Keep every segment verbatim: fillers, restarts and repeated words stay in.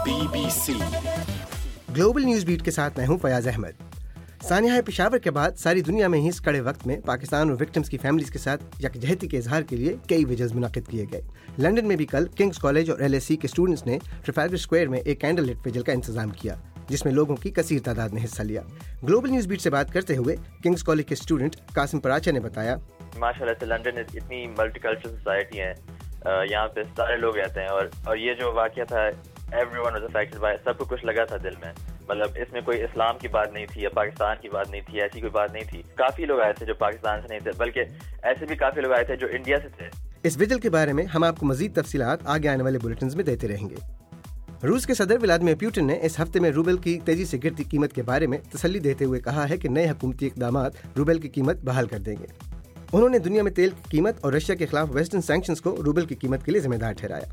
Be B C global news beat کے ساتھ میں ہوں فیاض احمد. سانحہ پشاور کے بعد ساری دنیا میں ہی اس کڑے وقت میں پاکستان اور وکٹمز کی فیملیز کے ساتھ یکجہتی کے اظہار کے لیے کئی ویجلز منعقد کیے گئے. لندن میں بھی کل کنگز کالج اور ایل ایس سی کے اسٹوڈنٹس نے ٹریفالگر اسکوائر میں ایک کینڈل لٹ ویجل کا انتظام کیا جس میں لوگوں کی کثیر تعداد نے حصہ لیا. گلوبل نیوز بیٹ سے بات کرتے ہوئے کنگز کالج کے اسٹوڈنٹ قاسم پراچا نے بتایا, ماشاء اللہ سے لنڈن اتنی ملٹی کلچرل سوسائٹی ہے, یہاں پہ سارے لوگ رہتے ہیں, اور اور یہ جو واقعہ تھا everyone was affected by, سب کو کچھ لگا تھا دل میں. مطلب اس میں کوئی اسلام کی بات نہیں تھی یا پاکستان کی بات نہیں تھی, ایسی کوئی بات نہیں تھی. کافی لوگ آئے تھے جو پاکستان سے نہیں تھے, بلکہ ایسے بھی کافی لوگ آئے تھے جو انڈیا سے تھے. اس ویجل کے بارے میں ہم آپ کو مزید تفصیلات آگے آنے والے بلیٹنز میں دیتے رہیں گے. روس کے صدر ولادیمیر پوٹن نے اس ہفتے میں روبل کی تیزی سے گرتی قیمت کے بارے میں تسلی دیتے ہوئے کہا ہے کہ نئے حکومتی اقدامات روبل کی قیمت بحال کر دیں گے. انہوں نے دنیا میں تیل کی قیمت اور رشیا کے خلاف ویسٹرن سینکشنز کو روبل کی قیمت کے لیے ذمہ دار ٹھہرایا.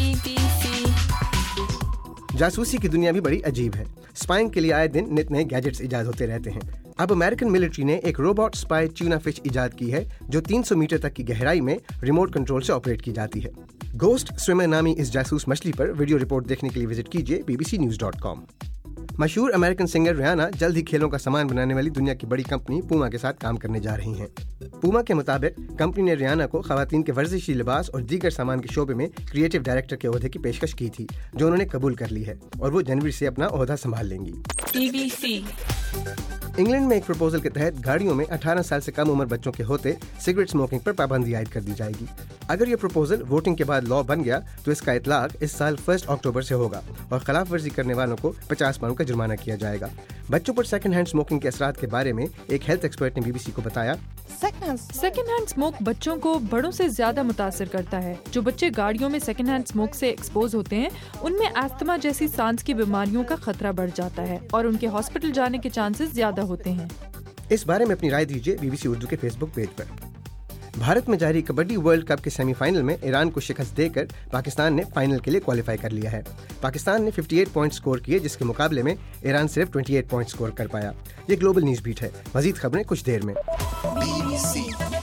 جاسوسی کی دنیا بھی بڑی عجیب ہے. اسپائنگ کے لیے آئے دن نت نئے گیجٹس ایجاد ہوتے رہتے ہیں. اب امریکن ملٹری نے ایک روبوٹ اسپائی ٹیونا فش ایجاد کی ہے جو تین سو میٹر تک کی گہرائی میں ریموٹ کنٹرول سے آپریٹ کی جاتی ہے. گھوسٹ سوئمر نامی اس جاسوس مچھلی پر ویڈیو رپورٹ دیکھنے کے لیے وزٹ کیجیے B B C news dot com. مشہور امریکن سنگر ریانا جلد ہی کھیلوں کا سامان بنانے والی دنیا کی بڑی کمپنی پوما کے ساتھ کام کرنے جا رہی ہیں. پوما کے مطابق کمپنی نے ریانا کو خواتین کے ورزشی لباس اور دیگر سامان کے شعبے میں کریٹو ڈائریکٹر کے عہدے کی پیشکش کی تھی جو انہوں نے قبول کر لی ہے اور وہ جنوری سے اپنا عہدہ سنبھال لیں گی. بی بی سی انگلینڈ میں ایک پروپوزل کے تحت گاڑیوں میں اٹھارہ سال سے کم عمر بچوں کے ہوتے سگریٹ اسموکنگ پر پابندی عائد کر دی جائے گی. اگر یہ پروپوزل ووٹنگ کے بعد لا بن گیا تو اس کا اطلاق اس سال فرسٹ اکتوبر سے ہوگا اور خلاف ورزی کرنے والوں کو پچاس پاؤنڈ کا جرمانہ کیا جائے گا. بچوں پر سیکنڈ ہینڈ اسموکنگ کے اثرات کے بارے میں ایک ہیلتھ ایکسپرٹ نے بی بی سی کو بتایا, سیکنڈ ہینڈ اسموک بچوں کو بڑوں سے زیادہ متاثر کرتا ہے. جو بچے گاڑیوں میں سیکنڈ ہینڈ اسموک سے ایکسپوز ہوتے ہیں ان میں استھما جیسی سانس کی بیماریوں کا خطرہ بڑھ جاتا ہے اور ان کے ہاسپٹل جانے کے چانسز زیادہ ہوتے ہیں. اس بارے میں اپنی رائے دیجیے بی بی سی اردو کے فیس بک پیج پر. بھارت میں جاری کبڈی ورلڈ کپ کے سیمی فائنل میں ایران کو شکست دے کر پاکستان نے فائنل کے لیے کوالیفائی کر لیا ہے. پاکستان نے اٹھاون پوائنٹ سکور کیے جس کے مقابلے میں ایران صرف اٹھائیس پوائنٹ سکور کر پایا. یہ گلوبل نیوز بیٹ ہے. مزید خبریں کچھ دیر میں. Be B C